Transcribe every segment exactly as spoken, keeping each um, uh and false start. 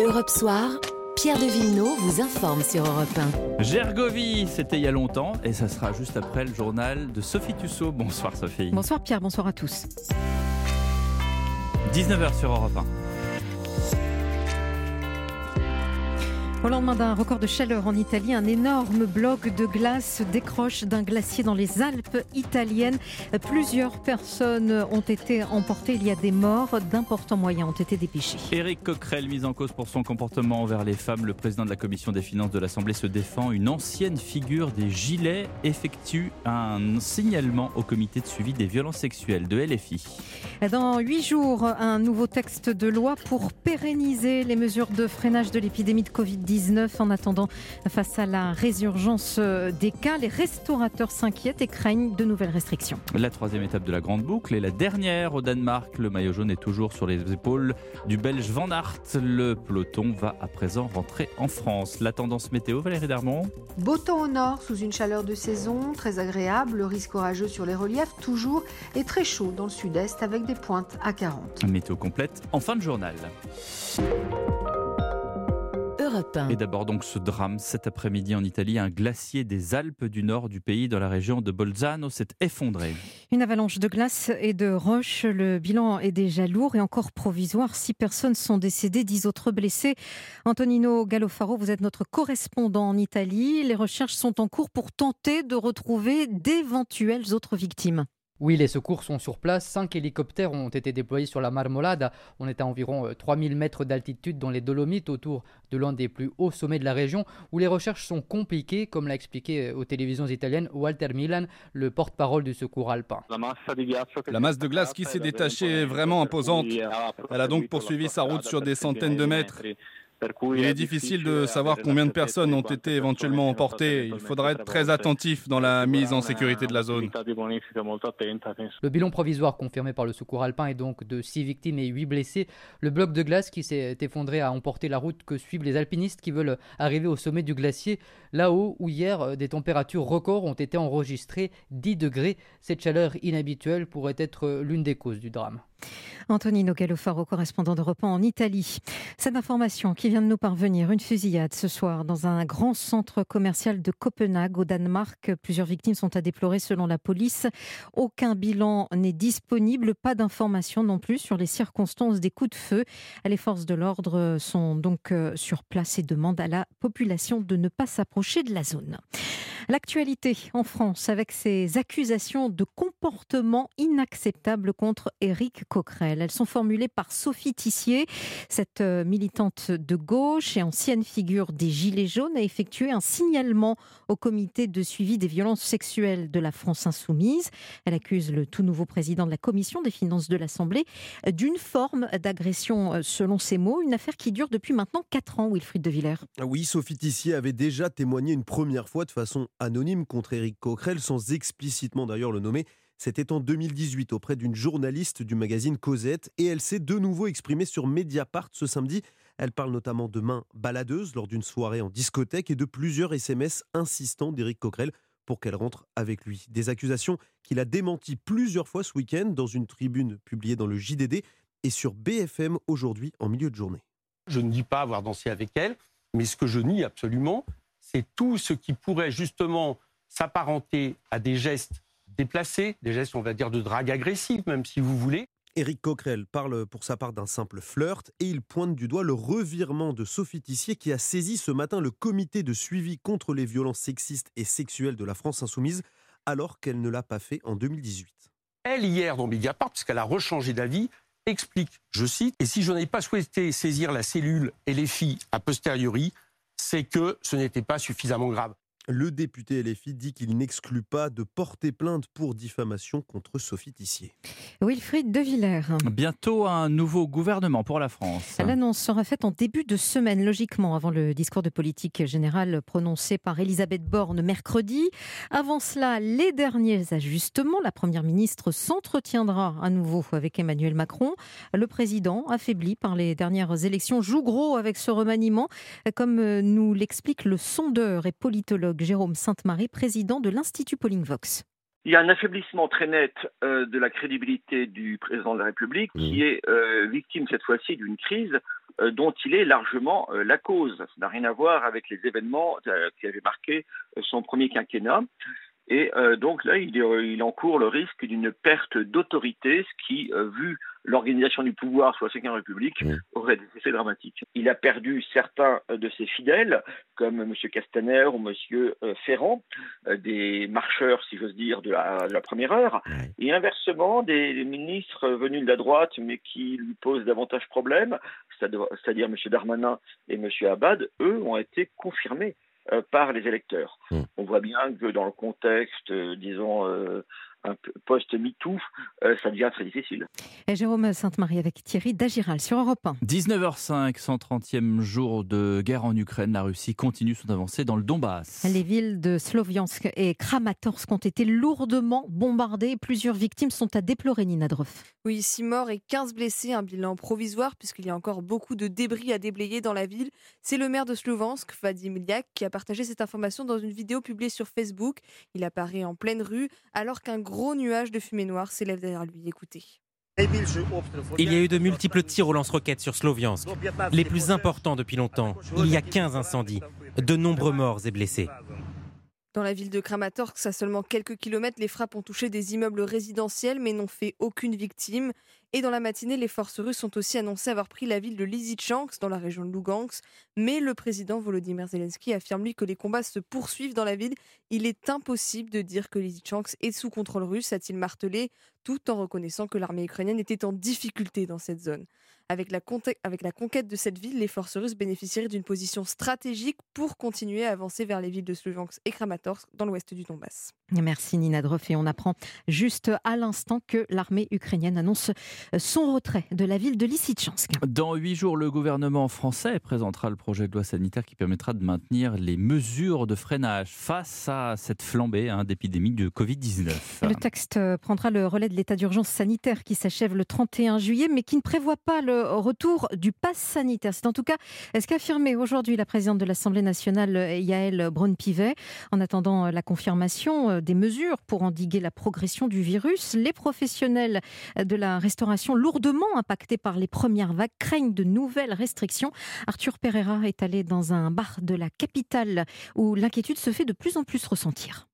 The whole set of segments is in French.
Europe Soir, Pierre de Villeneuve vous informe sur Europe un. Gergovie, c'était il y a longtemps et ça sera juste après le journal de Sophie Tussaud. Bonsoir Sophie. Bonsoir Pierre, bonsoir à tous. dix-neuf heures sur Europe un. Au lendemain d'un record de chaleur en Italie, un énorme bloc de glace se décroche d'un glacier dans les Alpes italiennes. Plusieurs personnes ont été emportées. Il y a des morts. D'importants moyens ont été dépêchés. Éric Coquerel, mis en cause pour son comportement envers les femmes. Le président de la commission des finances de l'Assemblée se défend. Une ancienne figure des Gilets effectue un signalement au comité de suivi des violences sexuelles de L F I. Dans huit jours, un nouveau texte de loi pour pérenniser les mesures de freinage de l'épidémie de covid dix-neuf. En attendant, face à la résurgence des cas, les restaurateurs s'inquiètent et craignent de nouvelles restrictions. La troisième étape de la grande boucle est la dernière au Danemark. Le maillot jaune est toujours sur les épaules du Belge Van Aert. Le peloton va à présent rentrer en France. La tendance météo, Valérie Darmon. Beau temps au nord, sous une chaleur de saison, très agréable. Le risque orageux sur les reliefs, toujours, et très chaud dans le sud-est avec des pointes à quarante. Météo complète en fin de journal. Et d'abord donc ce drame cet après-midi en Italie, un glacier des Alpes du nord du pays dans la région de Bolzano s'est effondré. Une avalanche de glace et de roches, le bilan est déjà lourd et encore provisoire. Six personnes sont décédées, dix autres blessées. Antonino Gallofaro, vous êtes notre correspondant en Italie. Les recherches sont en cours pour tenter de retrouver d'éventuelles autres victimes. Oui, les secours sont sur place. Cinq hélicoptères ont été déployés sur la Marmolada. On est à environ trois mille mètres d'altitude dans les Dolomites, autour de l'un des plus hauts sommets de la région, où les recherches sont compliquées, comme l'a expliqué aux télévisions italiennes Walter Milan, le porte-parole du secours alpin. La masse de glace qui s'est détachée est vraiment imposante. Elle a donc poursuivi sa route sur des centaines de mètres. Il est difficile de savoir combien de personnes ont été éventuellement emportées. Il faudra être très attentif dans la mise en sécurité de la zone. Le bilan provisoire confirmé par le secours alpin est donc de six victimes et huit blessés. Le bloc de glace qui s'est effondré a emporté la route que suivent les alpinistes qui veulent arriver au sommet du glacier. Là-haut, où hier, des températures records ont été enregistrées, dix degrés. Cette chaleur inhabituelle pourrait être l'une des causes du drame. Antonino Gallofaro, correspondant d'Europe un en Italie. Cette information qui vient de nous parvenir, une fusillade ce soir dans un grand centre commercial de Copenhague au Danemark. Plusieurs victimes sont à déplorer selon la police. Aucun bilan n'est disponible, pas d'informations non plus sur les circonstances des coups de feu. Les forces de l'ordre sont donc sur place et demandent à la population de ne pas s'approcher de la zone. L'actualité en France avec ces accusations de comportement inacceptable contre Éric Coquerel. Elles sont formulées par Sophie Tissier. Cette militante de gauche et ancienne figure des Gilets jaunes a effectué un signalement au comité de suivi des violences sexuelles de la France insoumise. Elle accuse le tout nouveau président de la commission des finances de l'Assemblée d'une forme d'agression selon ses mots. Une affaire qui dure depuis maintenant quatre ans, Wilfried de Villers. Oui, Sophie Tissier avait déjà témoigné une première fois de façon anonyme contre Éric Coquerel, sans explicitement d'ailleurs le nommer. C'était en deux mille dix-huit auprès d'une journaliste du magazine Cosette et elle s'est de nouveau exprimée sur Mediapart ce samedi. Elle parle notamment de mains baladeuses lors d'une soirée en discothèque et de plusieurs S M S insistants d'Éric Coquerel pour qu'elle rentre avec lui. Des accusations qu'il a démenties plusieurs fois ce week-end dans une tribune publiée dans le J D D et sur B F M aujourd'hui en milieu de journée. Je ne dis pas avoir dansé avec elle, mais ce que je nie absolument, c'est tout ce qui pourrait justement s'apparenter à des gestes déplacés, des gestes, on va dire, de drague agressive, même si vous voulez. Éric Coquerel parle pour sa part d'un simple flirt et il pointe du doigt le revirement de Sophie Tissier qui a saisi ce matin le comité de suivi contre les violences sexistes et sexuelles de la France insoumise alors qu'elle ne l'a pas fait en deux mille dix-huit. Elle, hier, dans Mediapart, puisqu'elle a rechangé d'avis, explique, je cite, « Et si je n'avais pas souhaité saisir la cellule et les filles a posteriori, c'est que ce n'était pas suffisamment grave. » Le député L F I dit qu'il n'exclut pas de porter plainte pour diffamation contre Sophie Tissier. Wilfried de Villers. Bientôt un nouveau gouvernement pour la France. L'annonce sera faite en début de semaine, logiquement, avant le discours de politique générale prononcé par Elisabeth Borne mercredi. Avant cela, les derniers ajustements. La Première ministre s'entretiendra à nouveau avec Emmanuel Macron. Le président, affaibli par les dernières élections, joue gros avec ce remaniement, comme nous l'explique le sondeur et politologue Jérôme Sainte-Marie, président de l'Institut Polingvox. Il y a un affaiblissement très net euh, de la crédibilité du président de la République qui est euh, victime cette fois-ci d'une crise euh, dont il est largement euh, la cause. Ça n'a rien à voir avec les événements euh, qui avaient marqué euh, son premier quinquennat. Et euh, donc là, il, il encourt le risque d'une perte d'autorité, ce qui, euh, vu l'organisation du pouvoir sous la cinquième République, mmh. aurait des effets dramatiques. Il a perdu certains de ses fidèles, comme M. Castaner ou M. Ferrand, euh, des marcheurs, si j'ose dire, de la, de la première heure. Mmh. Et inversement, des, des ministres venus de la droite, mais qui lui posent davantage problème, c'est-à-dire M. Darmanin et M. Abad, eux, ont été confirmés Euh, par les électeurs. Mmh. On voit bien que dans le contexte, euh, disons, euh, un post-MeToo, euh, ça devient très difficile. Et Jérôme Sainte-Marie avec Thierry Dagiral sur Europe un. dix-neuf heures cinq, cent trentième jour de guerre en Ukraine. La Russie continue son avancée dans le Donbass. Les villes de Sloviansk et Kramatorsk ont été lourdement bombardées. Plusieurs victimes sont à déplorer, Nina Droff. Oui, six morts et quinze blessés, un bilan provisoire puisqu'il y a encore beaucoup de débris à déblayer dans la ville. C'est le maire de Sloviansk, Vadim Liak, qui a partagé cette information dans une vidéo publiée sur Facebook. Il apparaît en pleine rue alors qu'un gros nuage de fumée noire s'élève derrière lui. Écoutez. Il y a eu de multiples tirs au lance-roquettes sur Sloviansk, les plus importants depuis longtemps. Il y a quinze incendies, de nombreux morts et blessés. Dans la ville de Kramatorsk, à seulement quelques kilomètres, les frappes ont touché des immeubles résidentiels mais n'ont fait aucune victime. Et dans la matinée, les forces russes ont aussi annoncé avoir pris la ville de Lysychansk dans la région de Lugansk. Mais le président Volodymyr Zelensky affirme lui que les combats se poursuivent dans la ville. Il est impossible de dire que Lysychansk est sous contrôle russe, a-t-il martelé, tout en reconnaissant que l'armée ukrainienne était en difficulté dans cette zone. Avec la, conte- avec la conquête de cette ville, les forces russes bénéficieraient d'une position stratégique pour continuer à avancer vers les villes de Sloviansk et Kramatorsk dans l'ouest du Donbass. Merci Nina Droff. Et on apprend juste à l'instant que l'armée ukrainienne annonce son retrait de la ville de Lysychansk. Dans huit jours, le gouvernement français présentera le projet de loi sanitaire qui permettra de maintenir les mesures de freinage face à cette flambée hein, d'épidémie de covid dix-neuf. Le texte prendra le relais de l'état d'urgence sanitaire qui s'achève le trente et un juillet, mais qui ne prévoit pas le retour du pass sanitaire. C'est en tout cas ce qu'a affirmé aujourd'hui la présidente de l'Assemblée nationale, Yaël Braun-Pivet. En attendant la confirmation des mesures pour endiguer la progression du virus, les professionnels de la restauration lourdement impactés par les premières vagues craignent de nouvelles restrictions. Arthur Pereira est allé dans un bar de la capitale où l'inquiétude se fait de plus en plus ressentir.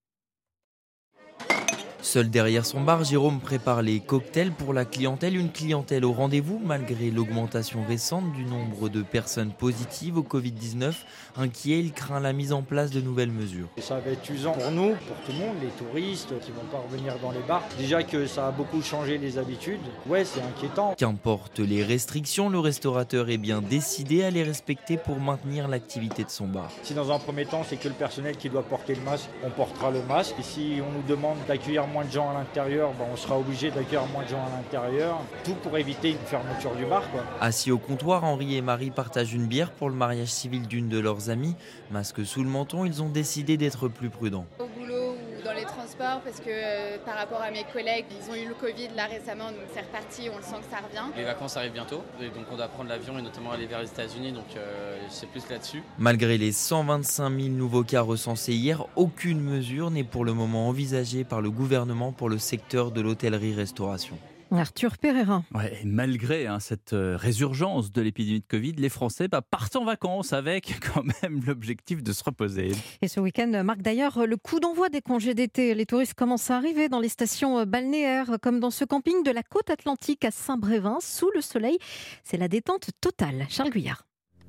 Seul derrière son bar, Jérôme prépare les cocktails pour la clientèle. Une clientèle au rendez-vous malgré l'augmentation récente du nombre de personnes positives au covid dix-neuf. Inquiet, il craint la mise en place de nouvelles mesures. Ça va être usant pour nous, pour tout le monde, les touristes qui ne vont pas revenir dans les bars. Déjà que ça a beaucoup changé les habitudes. Ouais, c'est inquiétant. Qu'importe les restrictions, le restaurateur est bien décidé à les respecter pour maintenir l'activité de son bar. Si dans un premier temps, c'est que le personnel qui doit porter le masque, on portera le masque. Et si on nous demande d'accueillir moins de gens à l'intérieur, ben on sera obligé d'accueillir moins de gens à l'intérieur, tout pour éviter une fermeture du bar, quoi. Assis au comptoir, Henri et Marie partagent une bière pour le mariage civil d'une de leurs amies. Masque sous le menton, ils ont décidé d'être plus prudents. Au boulot ou dans les transports, parce que euh, par rapport à mes collègues, ils ont eu le Covid là récemment, donc c'est reparti, on le sent que ça revient. Les vacances arrivent bientôt, et donc on doit prendre l'avion et notamment aller vers les États-Unis, donc euh, c'est plus là-dessus. Malgré les cent vingt-cinq mille nouveaux cas recensés hier, aucune mesure n'est pour le moment envisagée par le gouvernement pour le secteur de l'hôtellerie-restauration. Arthur Pereira. Ouais, malgré hein, cette euh, résurgence de l'épidémie de Covid, les Français bah, partent en vacances avec quand même l'objectif de se reposer. Et ce week-end marque d'ailleurs le coup d'envoi des congés d'été. Les touristes commencent à arriver dans les stations balnéaires, comme dans ce camping de la côte atlantique à Saint-Brévin, sous le soleil. C'est la détente totale. Charles Guyard.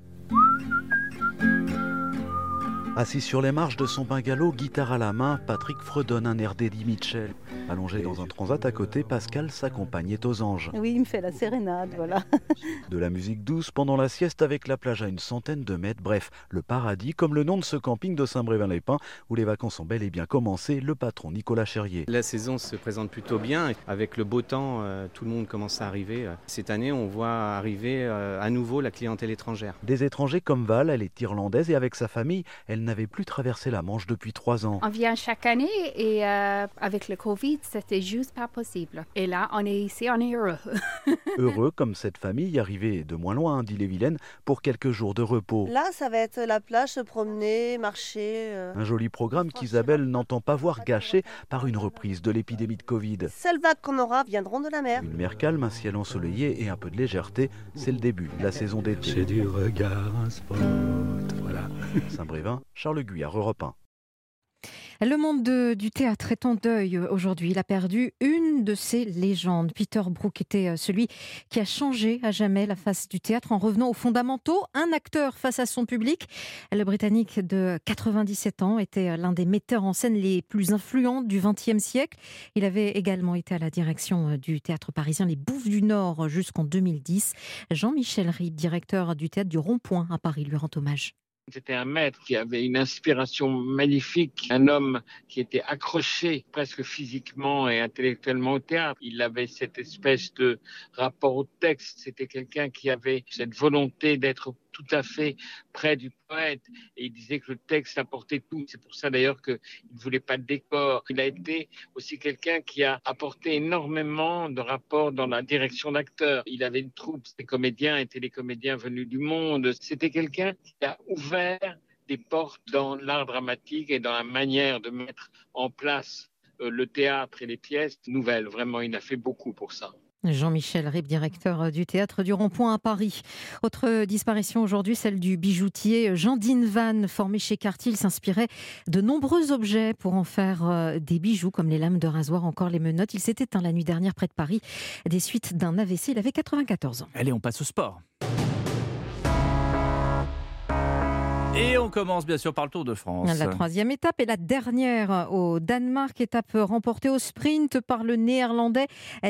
Assis sur les marches de son bungalow, guitare à la main, Patrick fredonne un air d'Eddie Mitchell. Allongé dans un transat à côté, Pascal, sa compagne, est aux anges. Oui, il me fait la sérénade, voilà. De la musique douce pendant la sieste avec la plage à une centaine de mètres. Bref, le paradis, comme le nom de ce camping de Saint-Brévin-les-Pins, où les vacances ont bel et bien commencé, le patron Nicolas Cherrier. La saison se présente plutôt bien. Avec le beau temps, euh, tout le monde commence à arriver. Cette année, on voit arriver euh, à nouveau la clientèle étrangère. Des étrangers comme Val, elle est irlandaise et avec sa famille, elle elle n'avait plus traversé la Manche depuis trois ans. On vient chaque année et euh, avec le Covid, c'était juste pas possible. Et là, on est ici, on est heureux. Heureux comme cette famille arrivée de moins loin, d'Ille-et-Vilaine, pour quelques jours de repos. Là, ça va être la plage, se promener, marcher. Euh... Un joli programme qu'Isabelle n'entend pas voir gâché par une reprise de l'épidémie de Covid. Seules vagues qu'on aura viendront de la mer. Une mer calme, un ciel ensoleillé et un peu de légèreté, c'est le début de la saison d'été. C'est du regard, un spot, voilà. Saint-Brévin, Charles Guyard, Europe un. Le monde de, du théâtre est en deuil aujourd'hui. Il a perdu une de ses légendes. Peter Brook était celui qui a changé à jamais la face du théâtre en revenant aux fondamentaux. Un acteur face à son public. Le Britannique de quatre-vingt-dix-sept ans était l'un des metteurs en scène les plus influents du vingtième siècle. Il avait également été à la direction du théâtre parisien Les Bouffes du Nord jusqu'en deux mille dix. Jean-Michel Ribes, directeur du théâtre du Rond-Point à Paris, lui rend hommage. C'était un maître qui avait une inspiration magnifique, un homme qui était accroché presque physiquement et intellectuellement au théâtre. Il avait cette espèce de rapport au texte. C'était quelqu'un qui avait cette volonté d'être tout à fait près du poète. Et il disait que le texte apportait tout. C'est pour ça d'ailleurs qu'il ne voulait pas de décor. Il a été aussi quelqu'un qui a apporté énormément de rapports dans la direction d'acteurs. Il avait une troupe, des comédiens étaient des comédiens venus du monde. C'était quelqu'un qui a ouvert des portes dans l'art dramatique et dans la manière de mettre en place le théâtre et les pièces nouvelles. Vraiment, il a fait beaucoup pour ça. Jean-Michel Ribes, directeur du théâtre du Rond-Point à Paris. Autre disparition aujourd'hui, celle du bijoutier Jean Dinvan, formé chez Cartier. Il s'inspirait de nombreux objets pour en faire des bijoux, comme les lames de rasoir, encore les menottes. Il s'est éteint la nuit dernière près de Paris, des suites d'un A V C. Il avait quatre-vingt-quatorze ans. Allez, on passe au sport. Et on commence bien sûr par le Tour de France. La troisième étape et la dernière au Danemark, étape remportée au sprint par le néerlandais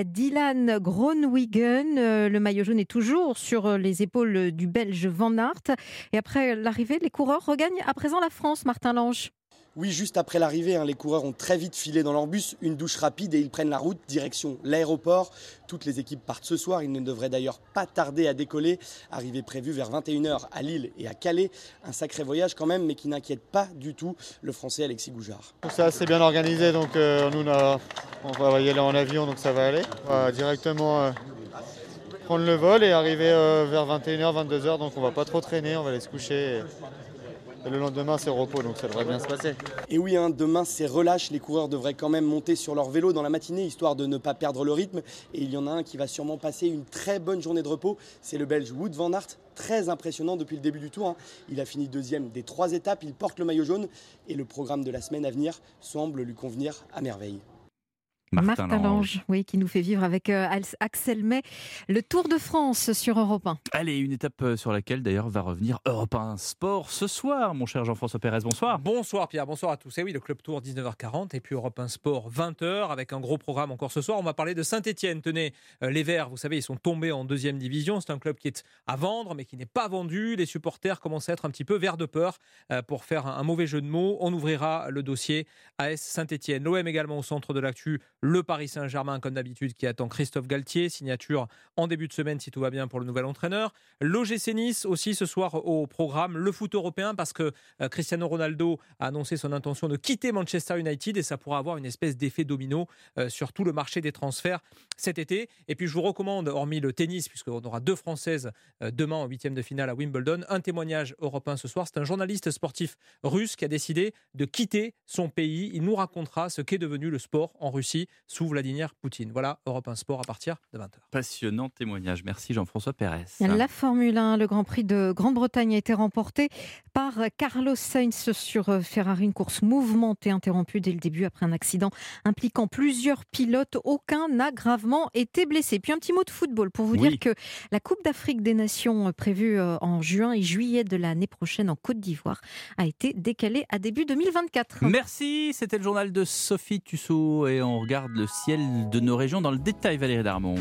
Dylan Groenewegen. Le maillot jaune est toujours sur les épaules du belge Van Aert. Et après l'arrivée, les coureurs regagnent à présent la France, Martin Lange. Oui, juste après l'arrivée, hein, les coureurs ont très vite filé dans leur bus, une douche rapide et ils prennent la route direction l'aéroport. Toutes les équipes partent ce soir, ils ne devraient d'ailleurs pas tarder à décoller. Arrivée prévue vers vingt et une heures à Lille et à Calais. Un sacré voyage quand même, mais qui n'inquiète pas du tout le Français Alexis Goujard. C'est assez bien organisé, donc euh, nous on, a, on va y aller en avion, donc ça va aller. On va directement euh, prendre le vol et arriver euh, vers vingt et une heures, vingt-deux heures, donc on va pas trop traîner, on va aller se coucher. Et... Et le lendemain, c'est repos, donc ça devrait bien se passer. Et oui, hein, demain, c'est relâche. Les coureurs devraient quand même monter sur leur vélo dans la matinée, histoire de ne pas perdre le rythme. Et il y en a un qui va sûrement passer une très bonne journée de repos. C'est le Belge Wout van Aert, très impressionnant depuis le début du Tour. Hein. Il a fini deuxième des trois étapes, il porte le maillot jaune. Et le programme de la semaine à venir semble lui convenir à merveille. Martin, Martin Lange, oui, qui nous fait vivre avec euh, Axel May le Tour de France sur Europe un. Allez, une étape sur laquelle d'ailleurs va revenir Europe un Sport ce soir, mon cher Jean-François Pérez, bonsoir. Bonsoir Pierre, bonsoir à tous. Et oui, le Club Tour dix-neuf heures quarante et puis Europe un Sport vingt heures avec un gros programme encore ce soir. On va parler de Saint-Etienne. Tenez, euh, les Verts, vous savez, ils sont tombés en deuxième division. C'est un club qui est à vendre mais qui n'est pas vendu. Les supporters commencent à être un petit peu verts de peur euh, pour faire un, un mauvais jeu de mots. On ouvrira le dossier A S Saint-Etienne. L'O M également au centre de l'actu. Le Paris Saint-Germain, comme d'habitude, qui attend Christophe Galtier. Signature en début de semaine, si tout va bien, pour le nouvel entraîneur. L'O G C Nice aussi ce soir au programme. Le foot européen, parce que euh, Cristiano Ronaldo a annoncé son intention de quitter Manchester United et ça pourra avoir une espèce d'effet domino euh, sur tout le marché des transferts cet été. Et puis je vous recommande, hormis le tennis, puisqu'on aura deux Françaises euh, demain en huitième de finale à Wimbledon, un témoignage européen ce soir. C'est un journaliste sportif russe qui a décidé de quitter son pays. Il nous racontera ce qu'est devenu le sport en Russie sous Vladimir Poutine. Voilà, Europe un Sport à partir de vingt heures. Passionnant témoignage. Merci Jean-François Pérez. La Formule un, le Grand Prix de Grande-Bretagne a été remporté par Carlos Sainz sur Ferrari. Une course mouvementée, interrompue dès le début après un accident impliquant plusieurs pilotes. Aucun n'a gravement été blessé. Puis un petit mot de football pour vous oui. dire que la Coupe d'Afrique des Nations prévue en juin et juillet de l'année prochaine en Côte d'Ivoire a été décalée à début deux mille vingt-quatre. Merci, c'était le journal de Sophie Tussaud et on regarde le ciel de nos régions dans le détail, Valérie Darmon.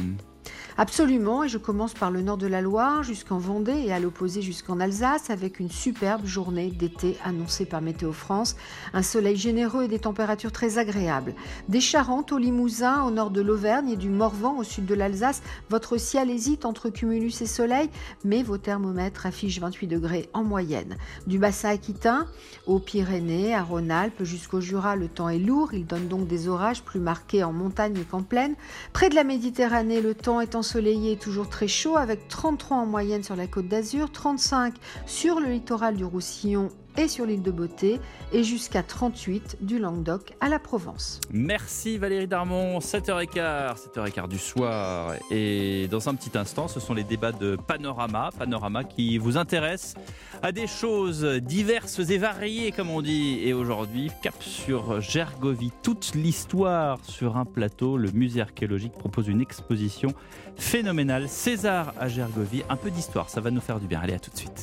Absolument, et je commence par le nord de la Loire jusqu'en Vendée et à l'opposé jusqu'en Alsace avec une superbe journée d'été annoncée par Météo France. Un soleil généreux et des températures très agréables. Des Charentes au Limousin, au nord de l'Auvergne et du Morvan au sud de l'Alsace, votre ciel hésite entre cumulus et soleil, mais vos thermomètres affichent vingt-huit degrés en moyenne. Du bassin aquitain aux Pyrénées, à Rhône-Alpes jusqu'au Jura, le temps est lourd, il donne donc des orages plus marqués en montagne qu'en plaine. Près de la Méditerranée, le temps est ensoleillé et toujours très chaud avec trente-trois en moyenne sur la Côte d'Azur, trente-cinq sur le littoral du Roussillon et sur l'île de Beauté et jusqu'à trente-huit du Languedoc à la Provence. Merci Valérie Darmon, sept heures quinze, sept heures quinze du soir. Et dans un petit instant, ce sont les débats de Panorama. Panorama qui vous intéresse à des choses diverses et variées, comme on dit. Et aujourd'hui, cap sur Gergovie. Toute l'histoire sur un plateau. Le musée archéologique propose une exposition phénoménale. César à Gergovie. Un peu d'histoire, ça va nous faire du bien. Allez, à tout de suite.